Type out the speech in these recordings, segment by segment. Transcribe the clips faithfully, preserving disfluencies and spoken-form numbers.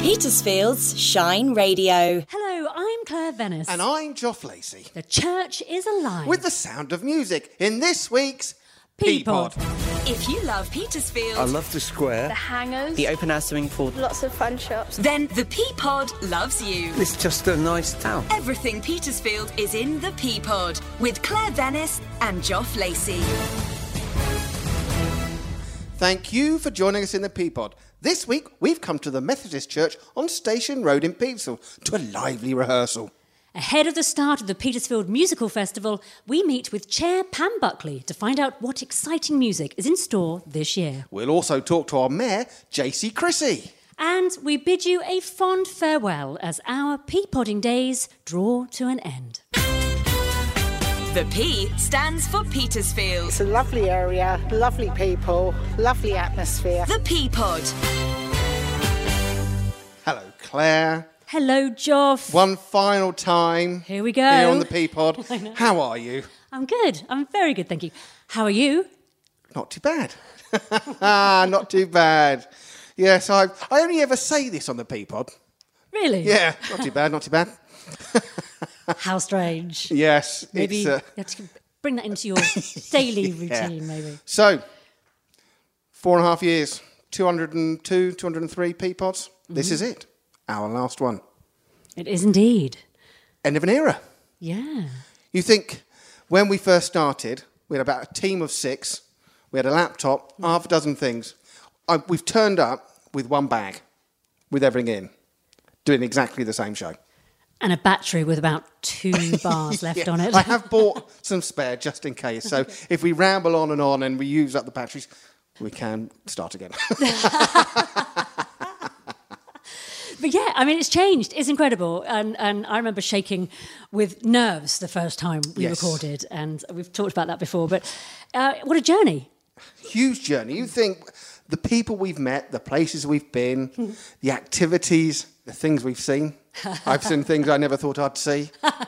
Petersfield's Shine Radio. Hello, I'm Claire Venice. And I'm Geoff Lacey. The church is alive. With the sound of music in this week's P-Pod. If you love Petersfield, I love the square. The hangers. The open air swimming pool. Lots of fun shops. Then the P-Pod loves you. It's just a nice town. Everything Petersfield is in the P-Pod with Claire Venice and Geoff Lacey. Thank you for joining us in the P-Pod. This week, we've come to the Methodist Church on Station Road in Petersfield to a lively rehearsal. Ahead of the start of the Petersfield Musical Festival, we meet with Chair Pam Buckley to find out what exciting music is in store this year. We'll also talk to our Mayor, J C Chrissy. And we bid you a fond farewell as our P-Podding days draw to an end. The P stands for Petersfield. It's a lovely area, lovely people, lovely atmosphere. The P-Pod. Hello, Claire. Hello, Geoff. One final time. Here we go. Here on the P-Pod. How are you? I'm good. I'm very good, thank you. How are you? Not too bad. Not too bad. Yes, I I only ever say this on the P-Pod. Really? Yeah, not too bad, not too bad. How strange. Yes. Maybe it's, uh... you have to bring that into your daily yeah. routine, maybe. So, four and a half years, two hundred two, two hundred three P-Pods. Mm-hmm. This is it. Our last one. It is indeed. End of an era. Yeah. You think, when we first started, we had about a team of six. We had a laptop, half a dozen things. I, we've turned up with one bag, with everything in, doing exactly the same show. And a battery with about two bars left yeah, on it. I have bought some spare just in case. So if we ramble on and on and we use up the batteries, we can start again. But yeah, I mean, it's changed. It's incredible. And and I remember shaking with nerves the first time we yes. recorded. And we've talked about that before. But uh, what a journey. Huge journey. You think the people we've met, the places we've been, the activities, the things we've seen. I've seen things I never thought I'd see.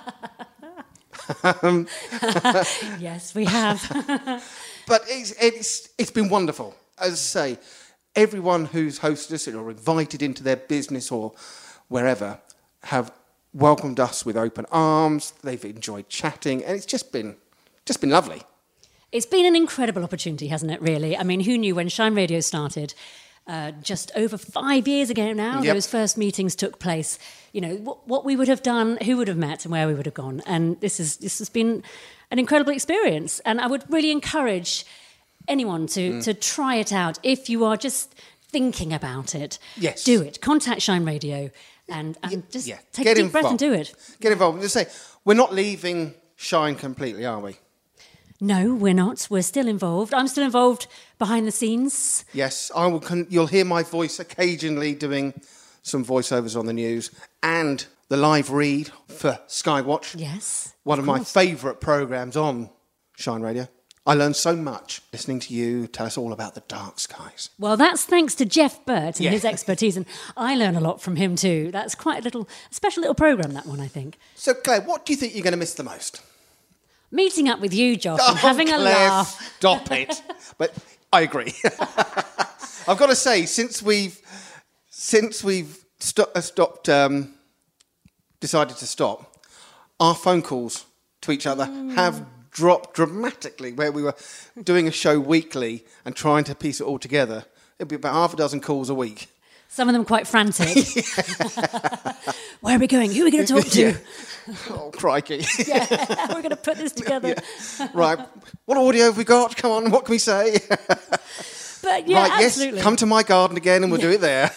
um, yes, we have. But it's, it's, it's been wonderful. As I say, everyone who's hosted us or invited into their business or wherever have welcomed us with open arms. They've enjoyed chatting, and it's just been just been lovely. It's been an incredible opportunity, hasn't it, really? I mean, who knew when Shine Radio started, uh, just over five years ago now, yep. those first meetings took place, you know, what, what we would have done, who would have met and where we would have gone. And this is this has been an incredible experience. And I would really encourage anyone to, mm. to try it out. If you are just thinking about it, yes. do it. Contact Shine Radio and, and yeah, just yeah. take Get a deep involved. breath and do it. Get involved. Just say, we're not leaving Shine completely, are we? No, we're not. We're still involved. I'm still involved behind the scenes. Yes, I will. Con- you'll hear my voice occasionally doing some voiceovers on the news and the live read for Skywatch. Yes, one of, of my favourite programmes on Shine Radio. I learned so much listening to you tell us all about the dark skies. Well, that's thanks to Jeff Burt and yeah. his expertise, and I learn a lot from him too. That's quite a little, a special little programme, that one, I think. So, Claire, what do you think you're going to miss the most? Meeting up with you, Geoff, oh, and having Claire, a laugh. Stop it. But I agree. I've got to say, since we've since we've sto- uh, stopped, um, decided to stop, our phone calls to each other mm. have dropped dramatically. Where we were doing a show weekly and trying to piece it all together, it'd be about half a dozen calls a week. Some of them quite frantic. Where are we going? Who are we going to talk to? Yeah. Oh, crikey. Yeah, we're going to put this together. Yeah. Right. What audio have we got? Come on, what can we say? But yeah, right, absolutely. Yes, come to my garden again and we'll yeah. do it there.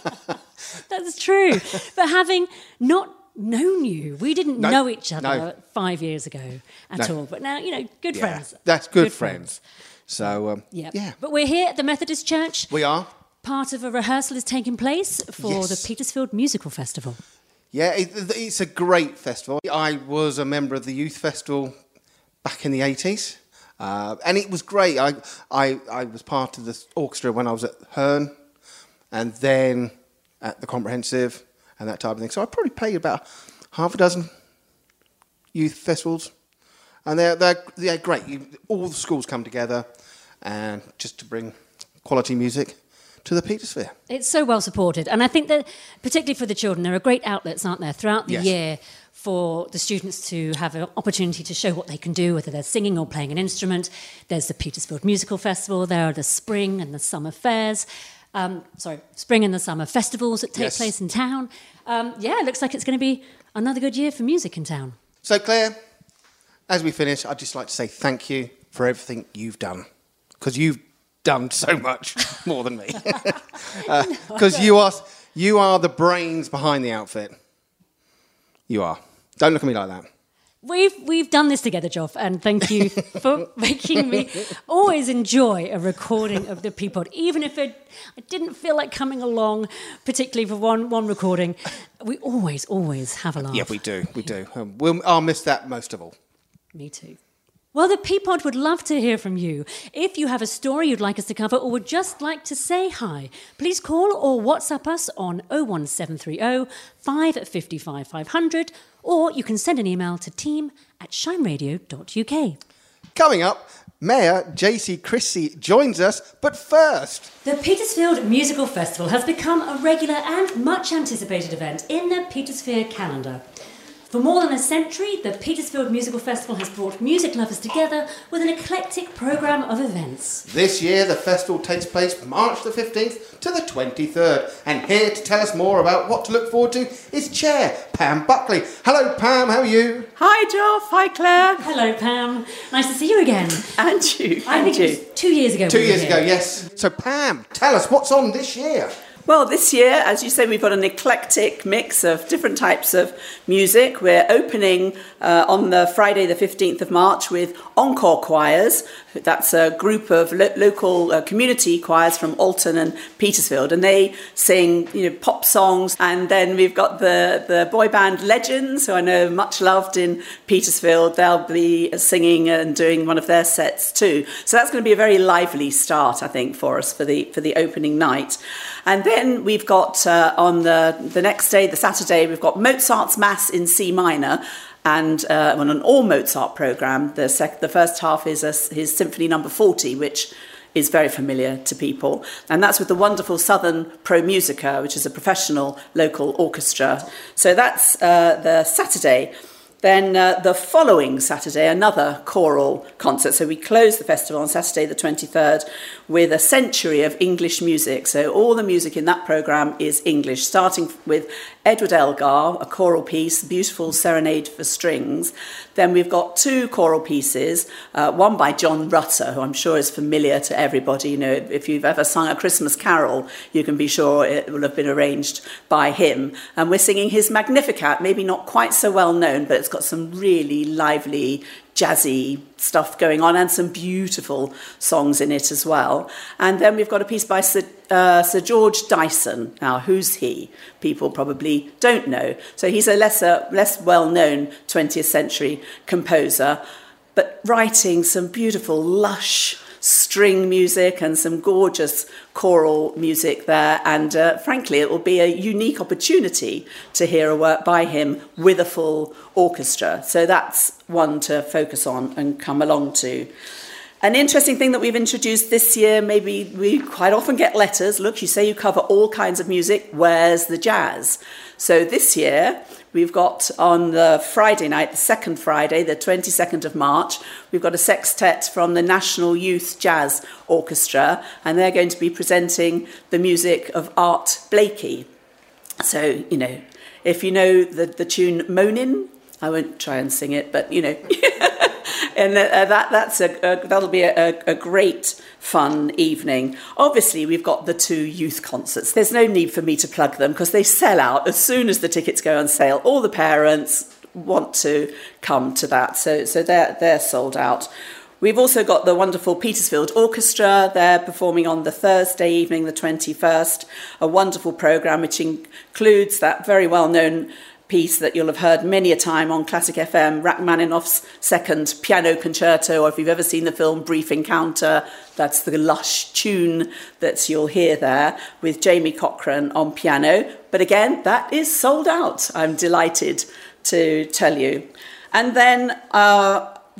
That's true. But having not known you, we didn't no, know each other no. five years ago at no. all. But now, you know, good yeah, friends. That's good, good friends. friends. So, um, yeah. yeah. But we're here at the Methodist Church. We are. Part of a rehearsal is taking place for yes. the Petersfield Musical Festival. Yeah, it, it's a great festival. I was a member of the youth festival back in the eighties, uh, and it was great. I, I I was part of the orchestra when I was at Herne, and then at the Comprehensive and that type of thing. So I probably played about half a dozen youth festivals, and they're they're they're great. You, all the schools come together, and just to bring quality music to the Petersphere. It's so well supported. And I think that, particularly for the children, there are great outlets, aren't there, throughout the Yes. year for the students to have an opportunity to show what they can do, whether they're singing or playing an instrument. There's the Petersfield Musical Festival. There are the spring and the summer fairs. Um, sorry, spring and the summer festivals that take Yes. place in town. Um, yeah, it looks like it's going to be another good year for music in town. So, Claire, as we finish, I'd just like to say thank you for everything you've done, because you've done so much more than me. Because uh, you are you are the brains behind the outfit. You are. Don't look at me like that. We've we've done this together, Joff, and thank you for making me always enjoy a recording of the Peapod, even if it, I didn't feel like coming along, particularly for one one recording. We always, always have a laugh. Yeah, we do, we do. Um, we'll, I'll miss that most of all. Me too. Well, the Peapod would love to hear from you. If you have a story you'd like us to cover or would just like to say hi, please call or WhatsApp us on oh one seven three oh, five five five, five hundred, or you can send an email to team at shineradio dot U K. Coming up, Mayor J C Christie joins us, but first... The Petersfield Musical Festival has become a regular and much anticipated event in the Petersphere calendar. For more than a century, the Petersfield Musical Festival has brought music lovers together with an eclectic programme of events. This year, the festival takes place March the fifteenth to the twenty-third. And here to tell us more about what to look forward to is Chair Pam Buckley. Hello, Pam, how are you? Hi, Joff. Hi, Claire. Hello, Pam. Nice to see you again. And you. I and think you. it was two years ago. Two we were years here. ago, yes. So, Pam, tell us what's on this year. Well, this year, as you say, we've got an eclectic mix of different types of music. We're opening uh, on the Friday, the fifteenth of March, with Encore Choirs. That's a group of lo- local uh, community choirs from Alton and Petersfield, and they sing, you know, pop songs. And then we've got the, the boy band Legends, who I know are much loved in Petersfield. They'll be singing and doing one of their sets too. So that's going to be a very lively start, I think, for us for the for the opening night. And then we've got uh, on the, the next day, the Saturday, we've got Mozart's Mass in C minor. And uh, on an all Mozart programme, the, sec- the first half is a, his Symphony Number forty, which is very familiar to people. And that's with the wonderful Southern Pro Musica, which is a professional local orchestra. So that's uh, the Saturday. Then uh, the following Saturday, another choral concert. So we close the festival on Saturday the twenty-third with a century of English music. So all the music in that programme is English, starting with Edward Elgar, a choral piece, beautiful serenade for strings. Then we've got two choral pieces, uh, one by John Rutter, who I'm sure is familiar to everybody. You know, if you've ever sung a Christmas carol, you can be sure it will have been arranged by him. And we're singing his Magnificat, maybe not quite so well known, but it's got some really lively, jazzy stuff going on and some beautiful songs in it as well. And then we've got a piece by Sir, uh, Sir George Dyson. Now, who's he? People probably don't know. So he's a lesser, less well-known twentieth century composer, but writing some beautiful, lush string music and some gorgeous choral music there. And uh, frankly, it will be a unique opportunity to hear a work by him with a full orchestra. So that's one to focus on and come along to. An interesting thing that we've introduced this year, maybe we quite often get letters. Look, you say you cover all kinds of music. Where's the jazz? So this year, we've got on the Friday night, the second Friday, the twenty-second of March, we've got a sextet from the National Youth Jazz Orchestra, and they're going to be presenting the music of Art Blakey. So, you know, if you know the, the tune Moanin', I won't try and sing it, but, you know... And uh, that that's a, a that'll be a, a great fun evening. Obviously, we've got the two youth concerts. There's no need for me to plug them because they sell out as soon as the tickets go on sale. All the parents want to come to that, so so they're they're sold out. We've also got the wonderful Petersfield Orchestra. They're performing on the Thursday evening, the twenty-first. A wonderful programme which includes that very well-known piece that you'll have heard many a time on Classic F M, Rachmaninoff's second piano concerto, or if you've ever seen the film Brief Encounter, that's the lush tune that you'll hear there with Jamie Cochran on piano. But again, that is sold out, I'm delighted to tell you. And then uh,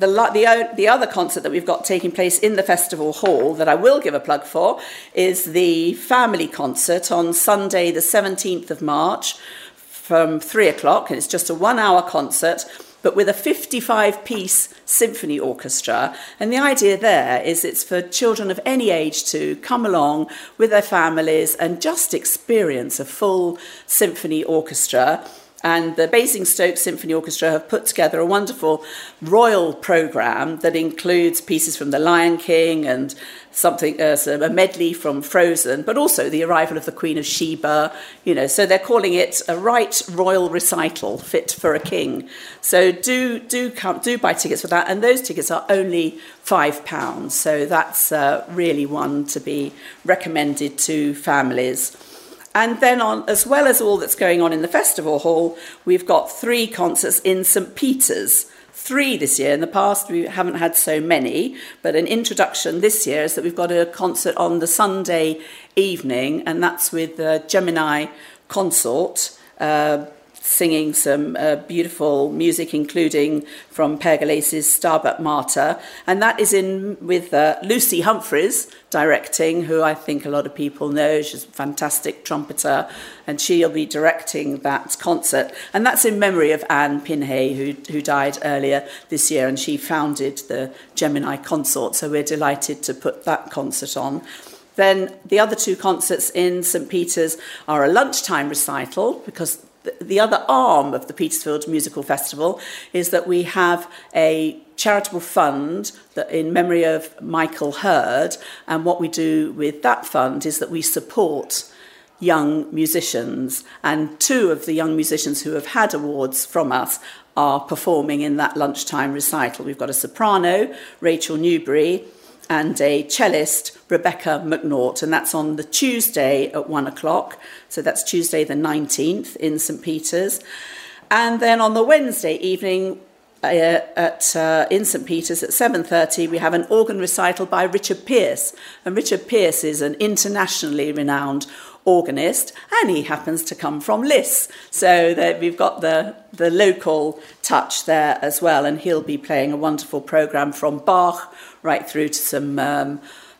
the, the, the other concert that we've got taking place in the festival hall that I will give a plug for is the family concert on Sunday, the seventeenth of March from three o'clock. And it's just a one-hour concert, but with a fifty-five piece symphony orchestra. And the idea there is it's for children of any age to come along with their families and just experience a full symphony orchestra. And the Basingstoke Symphony Orchestra have put together a wonderful royal programme that includes pieces from The Lion King and something, uh, a medley from Frozen, but also the arrival of the Queen of Sheba. You know, so they're calling it a right royal recital fit for a king. So do do come, do buy tickets for that, and those tickets are only five pounds. So that's uh, really one to be recommended to families. And then, on, as well as all that's going on in the festival hall, we've got three concerts in St Peter's. Three this year. In the past, we haven't had so many, but an introduction this year is that we've got a concert on the Sunday evening, and that's with the Gemini Consort, uh, singing some uh, beautiful music, including from Pergolesi's Stabat Mater. And that is in with uh, Lucy Humphreys directing, who I think a lot of people know. She's a fantastic trumpeter, and she'll be directing that concert. And that's in memory of Anne Pinhay, who, who died earlier this year, and she founded the Gemini Consort. So we're delighted to put that concert on. Then the other two concerts in St Peter's are a lunchtime recital, because the other arm of the Petersfield Musical Festival is that we have a charitable fund that in memory of Michael Hurd, and what we do with that fund is that we support young musicians, and two of the young musicians who have had awards from us are performing in that lunchtime recital. We've got a soprano, Rachel Newbury, and a cellist, Rebecca McNaught, and that's on the Tuesday at one o'clock. So that's Tuesday the nineteenth in St Peter's. And then on the Wednesday evening uh, at uh, in St Peter's at seven thirty, we have an organ recital by Richard Pearce. And Richard Pearce is an internationally renowned organist, and he happens to come from Liss. So that we've got the, the local touch there as well, and he'll be playing a wonderful programme from Bach right through to some um,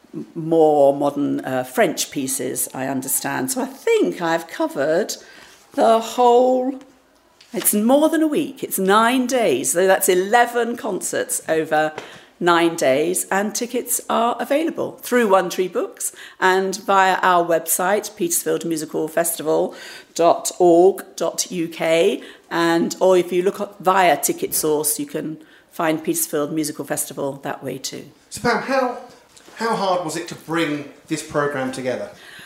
more modern uh, French pieces, I understand. So I think I've covered the whole... It's more than a week. It's nine days. So that's eleven concerts over nine days, and tickets are available through One Tree Books and via our website, petersfield musical festival dot org dot U K, and or if you look up via Ticket Source, you can find Petersfield Musical Festival that way too. So Pam, how how hard was it to bring this programme together?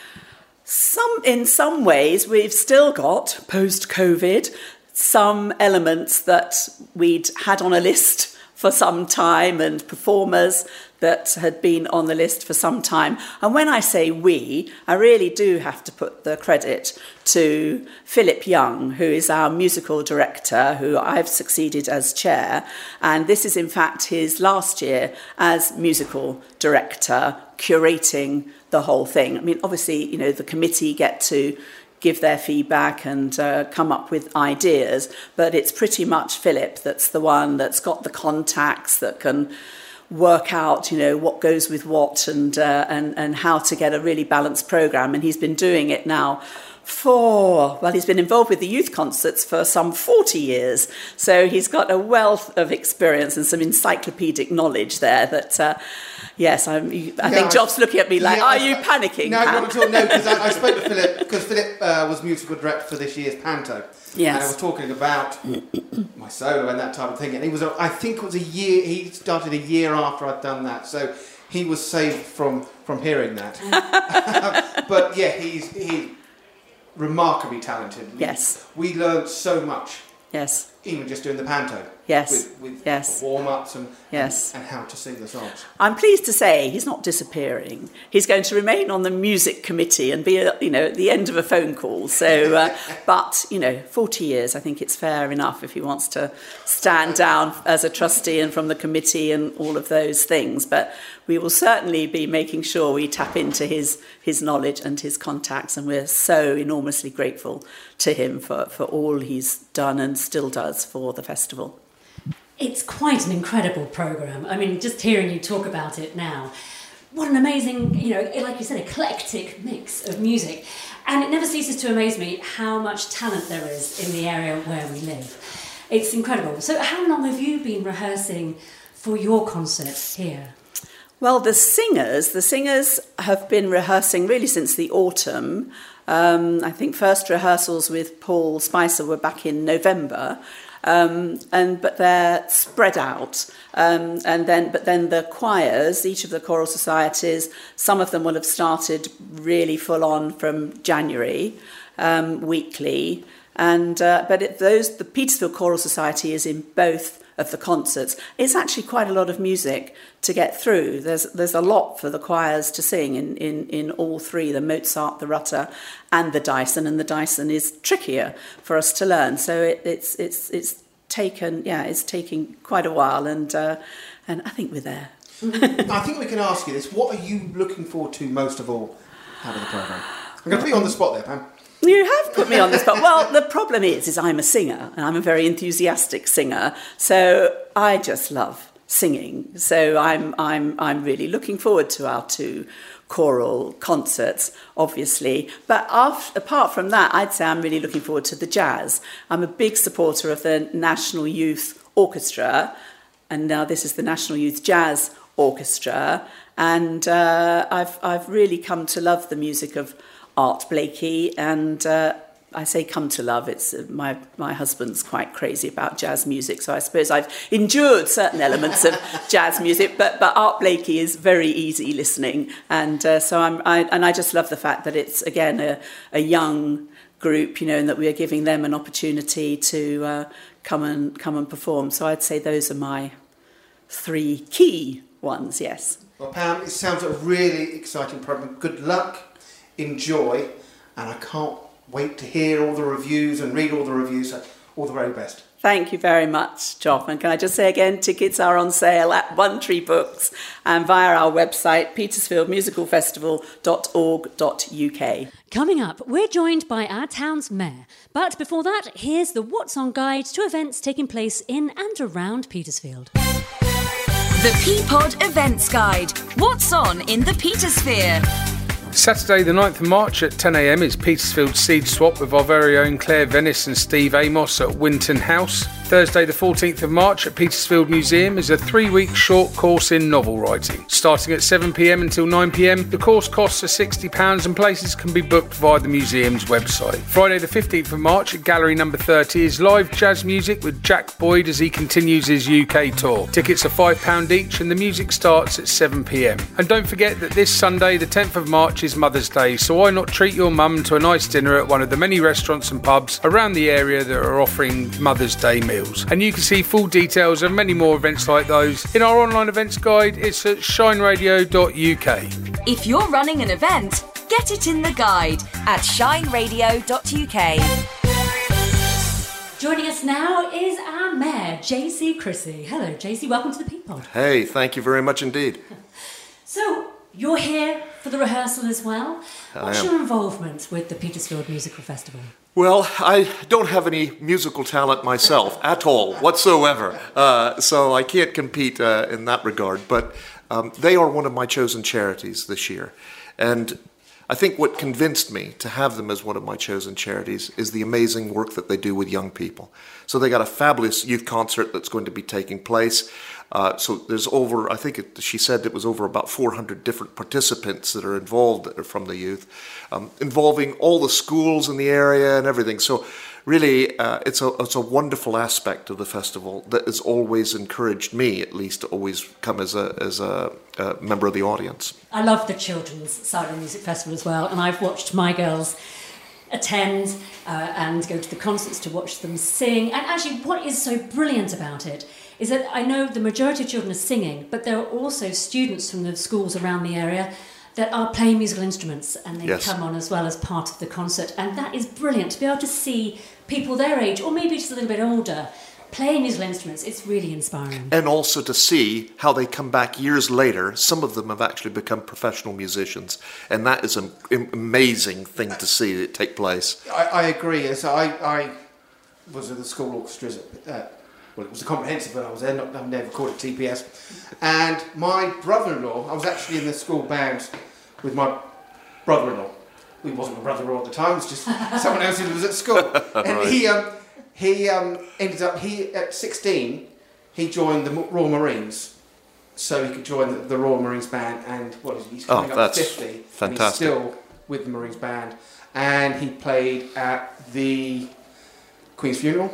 Some, in some ways, we've still got, post-COVID, some elements that we'd had on a list for some time, and performers that had been on the list for some time. And when I say we, I really do have to put the credit to Philip Young, who is our musical director, who I've succeeded as chair. And this is, in fact, his last year as musical director, curating the whole thing. I mean, obviously, you know, the committee get to give their feedback and uh, come up with ideas, but it's pretty much Philip that's the one that's got the contacts that can work out, you know, what goes with what, and uh, and and how to get a really balanced programme. And he's been doing it now for, well, he's been involved with the youth concerts for some forty years. So he's got a wealth of experience and some encyclopedic knowledge there that, uh, yes, I'm, I yeah, think Job's looking at me like, yeah, are I, you panicking, No, Pam? not at all. No, because I, I spoke to Philip, because Philip uh, was musical director for this year's Panto. Yes. And I was talking about my solo and that type of thing. And he was, I think it was a year, he started a year after I'd done that. So he was saved from, from hearing that. But yeah, he's he's remarkably talented. Yes. We learned so much. Yes. Even just doing the Panto. Yes. With, with yes. warm-ups and, yes. and, and how to sing the songs. I'm pleased to say he's not disappearing. He's going to remain on the music committee and be, you know, at the end of a phone call. So, uh, but, you know, forty years, I think it's fair enough if he wants to stand down as a trustee and from the committee and all of those things. But we will certainly be making sure we tap into his, his knowledge and his contacts. And we're so enormously grateful to him for, for all he's done and still does for the festival. It's quite an incredible programme. I mean, just hearing you talk about it now, what an amazing, you know, like you said, eclectic mix of music. And it never ceases to amaze me how much talent there is in the area where we live. It's incredible. So how long have you been rehearsing for your concert here? Well, the singers, the singers have been rehearsing really since the autumn. Um, I think first rehearsals with Paul Spicer were back in November. Um, and but they're spread out, um, and then but then the choirs, each of the choral societies, some of them will have started really full on from January, um, weekly, and uh, but it, those the Petersfield Choral Society is in both of the concerts. It's actually quite a lot of music to get through. There's there's a lot for the choirs to sing in, in, in all three, the Mozart, the Rutter and the Dyson, and the Dyson is trickier for us to learn. So it, it's it's it's taken yeah, it's taking quite a while, and uh, and I think we're there. I think we can ask you this. What are you looking forward to most of all out of the programme? I'm going to put you on the spot there, Pam. You have put me on the spot. Well, the problem is, is I'm a singer, and I'm a very enthusiastic singer. So I just love singing. So I'm, I'm, I'm really looking forward to our two choral concerts, obviously. But after, apart from that, I'd say I'm really looking forward to the jazz. I'm a big supporter of the National Youth Orchestra, and now this is the National Youth Jazz Orchestra. And uh, I've, I've really come to love the music of Art Blakey, and uh, I say come to love, it's uh, my my husband's quite crazy about jazz music, so I suppose I've endured certain elements of jazz music, but but Art Blakey is very easy listening, and uh, so I'm I, and I just love the fact that it's again a, a young group, you know, and that we are giving them an opportunity to uh, come and come and perform. So I'd say those are my three key ones. Yes. Well, Pam, it sounds like a really exciting programme. Good luck. Enjoy, and I can't wait to hear all the reviews and read all the reviews. So all the very best. Thank you very much, Joff. And can I just say again, tickets are on sale at One Tree Books and via our website, petersfield musical festival dot org dot U K. Coming up, we're joined by our town's mayor. But before that, here's the What's On guide to events taking place in and around Petersfield. The Peapod Events Guide. What's on in the Petersphere? Saturday the ninth of March at ten a m is Petersfield Seed Swap with our very own Claire Venice and Steve Amos at Winton House. Thursday the fourteenth of March at Petersfield Museum is a three-week short course in novel writing. Starting at seven p m until nine p m, the course costs are sixty pounds and places can be booked via the museum's website. Friday the fifteenth of March at Gallery number thirty is live jazz music with Jack Boyd as he continues his U K tour. Tickets are five pounds each and the music starts at seven p m. And don't forget that this Sunday the tenth of March is Mother's Day, so why not treat your mum to a nice dinner at one of the many restaurants and pubs around the area that are offering Mother's Day meals. And you can see full details of many more events like those in our online events guide. It's at shine radio dot U K. If you're running an event, get it in the guide at shine radio dot U K. Joining us now is our mayor, J C Chrissy. Hello, J C. Welcome to the Peapod. Hey, thank you very much indeed. So, you're here for the rehearsal as well. What's your involvement with the Petersfield Musical Festival? Well, I don't have any musical talent myself at all, whatsoever. Uh, so I can't compete uh, in that regard. But um, they are one of my chosen charities this year. And I think what convinced me to have them as one of my chosen charities is the amazing work that they do with young people. So they got a fabulous youth concert that's going to be taking place. Uh, so there's over, I think it, she said it was over about four hundred different participants that are involved from the youth, um, involving all the schools in the area and everything. So really, uh, it's a it's a wonderful aspect of the festival that has always encouraged me, at least, to always come as a as a, a member of the audience. I love the Children's Silent Music Festival as well, and I've watched my girls attend uh, and go to the concerts to watch them sing. And actually, what is so brilliant about it is that I know the majority of children are singing, but there are also students from the schools around the area that are playing musical instruments, and they Yes. come on as well as part of the concert. And that is brilliant, to be able to see people their age, or maybe just a little bit older, playing musical instruments. It's really inspiring. And also to see how they come back years later. Some of them have actually become professional musicians, and that is an amazing thing to see it take place. I, I agree. So I, I was in the school orchestras at uh, well, it was a comprehensive when I was there, not, I've never called it T P S. And my brother-in-law, I was actually in the school band with my brother-in-law. He wasn't my brother-in-law at the time, it was just someone else who was at school. And Right. he um, he um, ended up, he at sixteen, he joined the Royal Marines. So he could join the, the Royal Marines Band, and what is he? He's coming Oh, up that's to fifty. fantastic. And he's still with the Marines Band. And he played at the Queen's funeral,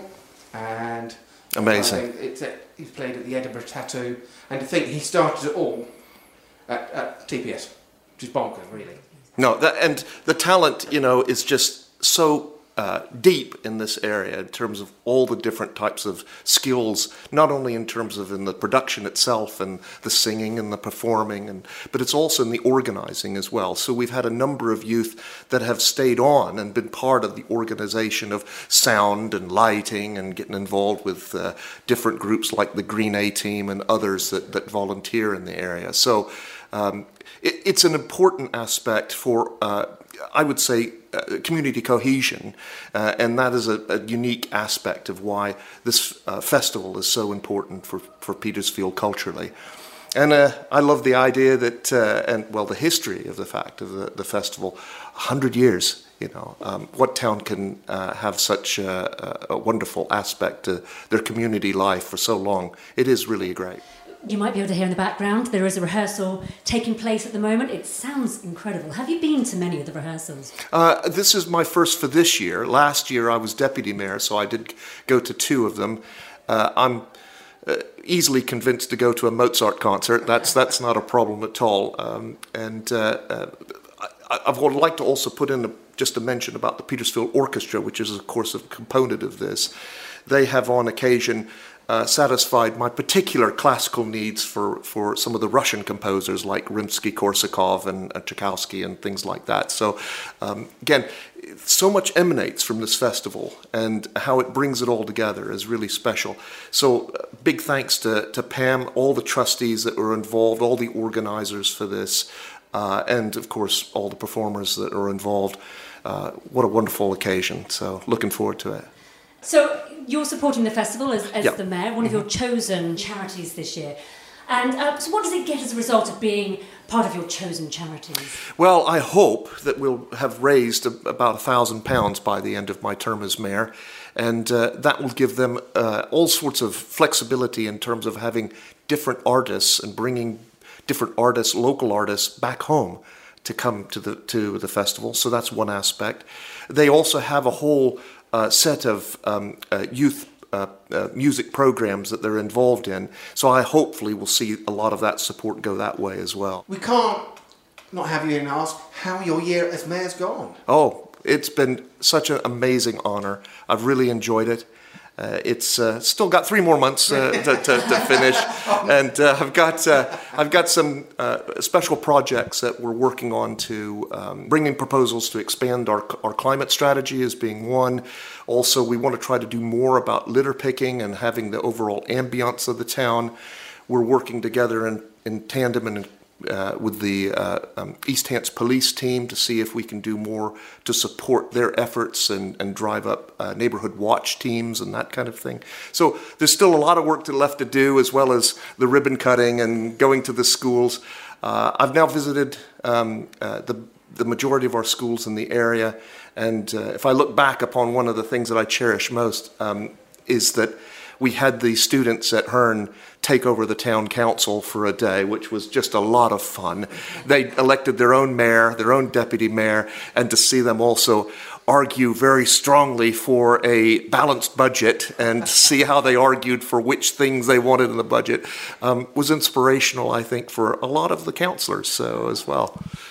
and Amazing. I think it's at, he's played at the Edinburgh Tattoo, and to think he started it all at, at T P S, which is bonkers, really. No, that, and the talent, you know, is just so uh, deep in this area in terms of all the different types of skills, not only in terms of in the production itself and the singing and the performing, and but it's also in the organizing as well. So we've had a number of youth that have stayed on and been part of the organization of sound and lighting and getting involved with uh, different groups like the Green A Team and others that, that volunteer in the area. So um, it, it's an important aspect for, uh, I would say, uh, community cohesion, uh, and that is a, a unique aspect of why this uh, festival is so important for, for Petersfield culturally. And uh, I love the idea that, uh, and well, the history of the fact of the, the festival, one hundred years, you know, um, what town can uh, have such a, a wonderful aspect to their community life for so long? It is really great. You might be able to hear in the background, there is a rehearsal taking place at the moment. It sounds incredible. Have you been to many of the rehearsals? Uh, this is my first for this year. Last year I was deputy mayor, so I did go to two of them. Uh, I'm uh, easily convinced to go to a Mozart concert. That's that's not a problem at all. Um, and uh, uh, I, I would like to also put in a, just a mention about the Petersfield Orchestra, which is of course a component of this. They have on occasion Uh, satisfied my particular classical needs for, for some of the Russian composers like Rimsky-Korsakov and uh, Tchaikovsky and things like that. So um, again, so much emanates from this festival, and how it brings it all together is really special. So uh, big thanks to, to Pam, all the trustees that were involved, all the organizers for this, uh, and of course all the performers that are involved. Uh, what a wonderful occasion. So looking forward to it. So you're supporting the festival as, as Yep. the mayor, one of your chosen charities this year. And uh, so what does it get as a result of being part of your chosen charities? Well, I hope that we'll have raised a, about a thousand pounds by the end of my term as mayor, and uh, that will give them uh, all sorts of flexibility in terms of having different artists and bringing different artists, local artists, back home to come to the to the festival. So that's one aspect. They also have a whole uh, set of um, uh, youth Uh, uh, music programs that they're involved in. So I hopefully will see a lot of that support go that way as well. We can't not have you in and ask how your year as mayor's gone. Oh, it's been such an amazing honor. I've really enjoyed it. Uh, it's uh, still got three more months uh, to, to, to finish, and uh, I've got uh, I've got some uh, special projects that we're working on to um, bring in proposals to expand our our climate strategy as being one. Also, we want to try to do more about litter picking and having the overall ambiance of the town. We're working together in, in tandem and uh, with the uh, um, East Hants police team to see if we can do more to support their efforts and, and drive up uh, neighborhood watch teams and that kind of thing. So there's still a lot of work to left to do, as well as the ribbon cutting and going to the schools. Uh, I've now visited um, uh, the the majority of our schools in the area, and uh, if I look back upon one of the things that I cherish most um, is that we had the students at Hearn take over the town council for a day, which was just a lot of fun. They elected their own mayor, their own deputy mayor, and to see them also argue very strongly for a balanced budget and see how they argued for which things they wanted in the budget um, was inspirational, I think, for a lot of the councillors so as well.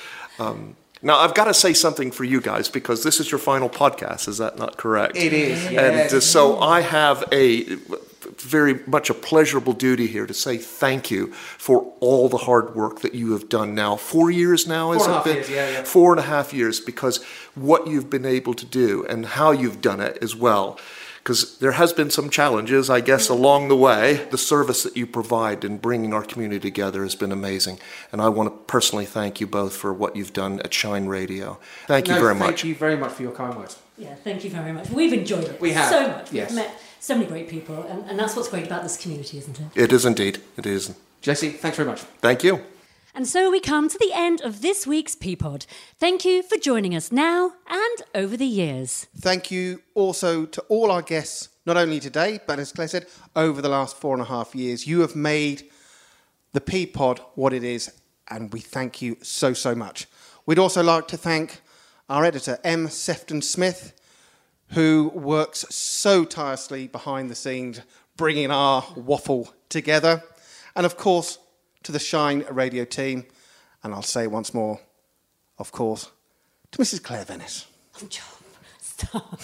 Um, Now, I've got to say something for you guys, because this is your final podcast. Is that not correct? It is, yes. And uh, so I have a very much a pleasurable duty here to say thank you for all the hard work that you have done now. Four years now, has Four and a it half been? years, yeah, yeah. Four and a half years, because what you've been able to do and how you've done it as well because there has been some challenges, I guess, along the way. The service that you provide in bringing our community together has been amazing, and I want to personally thank you both for what you've done at Shine Radio. Thank you no, very thank much. Thank you very much for your kind words. Yeah, thank you very much. We've enjoyed it we have. so much. Yes. We've met so many great people, and, and that's what's great about this community, isn't it? It is indeed. It is. Jesse, thanks very much. Thank you. And so we come to the end of this week's Peapod. Thank you for joining us now and over the years. Thank you also to all our guests, not only today, but as Claire said, over the last four and a half years. You have made the Peapod what it is, and we thank you so, so much. We'd also like to thank our editor, M. Sefton Smith, who works so tirelessly behind the scenes, bringing our waffle together. And of course, to the Shine Radio team, and I'll say once more, of course, to Missus Claire Venice. Stop.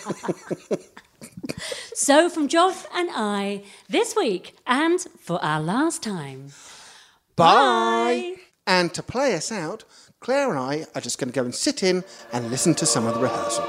So from Joff and I, this week, and for our last time, bye. Bye. And to play us out, Claire and I are just going to go and sit in and listen to some of the rehearsal.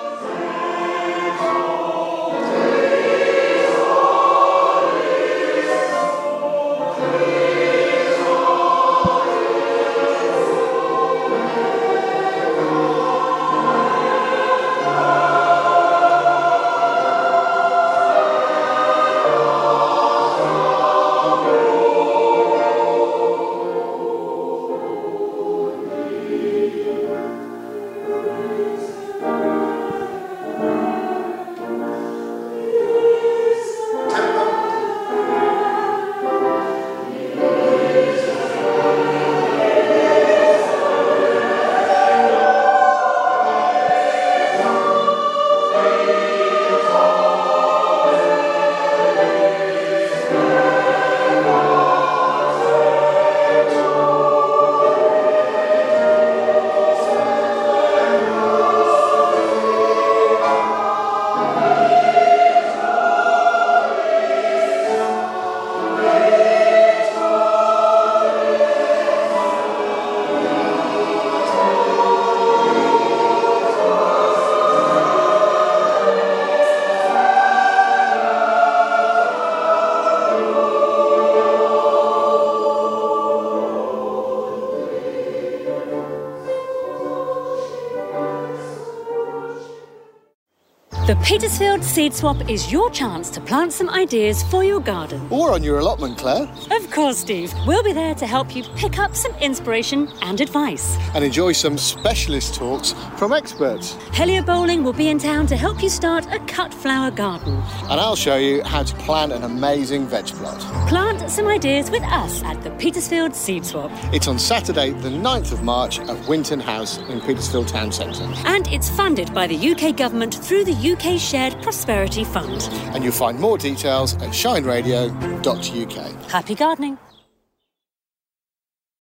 The Petersfield Seed Swap is your chance to plant some ideas for your garden. Or on your allotment, Claire. Of course, Steve. We'll be there to help you pick up some inspiration and advice. And enjoy some specialist talks from experts. Helia Bowling will be in town to help you start a cut flower garden. And I'll show you how to plant an amazing veg plot. Plant some ideas with us at the Petersfield Seed Swap. It's on Saturday the ninth of March at Winton House in Petersfield Town Centre. And it's funded by the U K Government through the U K Shared Prosperity Fund. And you'll find more details at shine radio dot U K. Happy gardening.